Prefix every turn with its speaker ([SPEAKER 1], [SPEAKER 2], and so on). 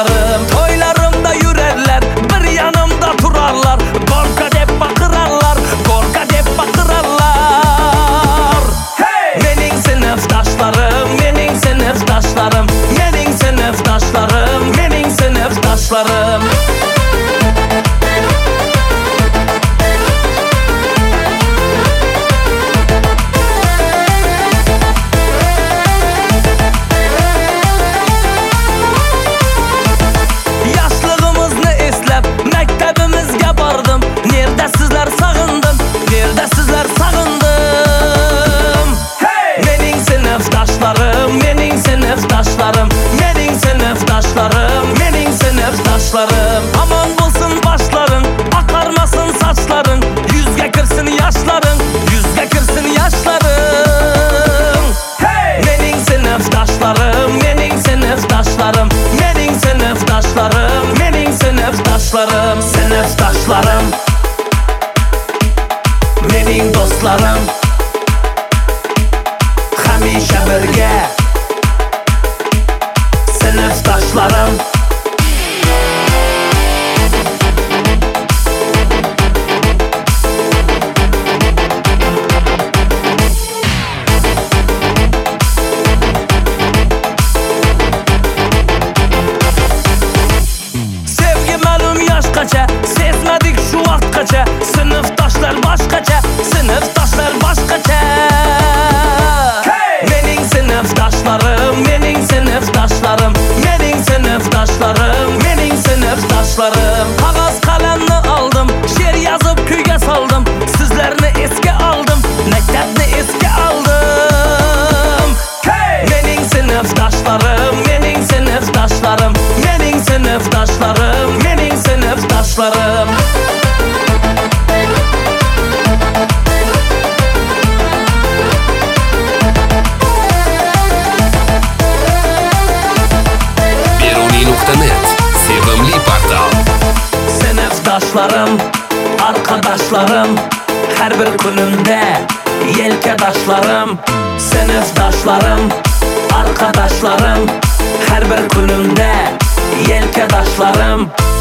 [SPEAKER 1] dostlarım. Toylarımda yürerler, bir yanımda turarlar. Gorka dep bakırarlar, gorka dep bakırarlar. Hey! Mening sinfdoshlarım, mening sinfdoshlarım, mening sinfdoshlarım, mening sinfdoshlarım. Aman bulsun başların, akarmasın saçların, yüzge kırsın yaşların, yüzge kırsın yaşların. Hey! Mening sinfdoshlarım, mening sinfdoshlarım, mening sinfdoshlarım, mening sinfdoshlarım. Sinfdoshlarım, mening dostlarım, hamisha birga. Sinfdoshlarım, sezmedik şu vaqtgacha, sinfdoshlar boshqacha, sinfdoshlar boshqacha. Hey! Mening sinfdoshlarim, mening sinfdoshlarim, mening sinfdoshlarim, mening sinfdoshlarim. Qog'oz qalamni oldim, she'r yozib kuyga soldim, sizlarni esga oldim, maktabni esga oldim. Hey! Mening sinfdoshlarim, mening sinfdoshlarim, mening sinfdoshlarim, mening sinfdoshlarim.
[SPEAKER 2] Beruniy.net sevimli portal.
[SPEAKER 1] Sinfdoshlarim, arkadaşlarım, her bir kunimda yelkadoshlarim. Sinfdoshlarim, arkadaşlarım, her bir kunimda yelkadoshlarim.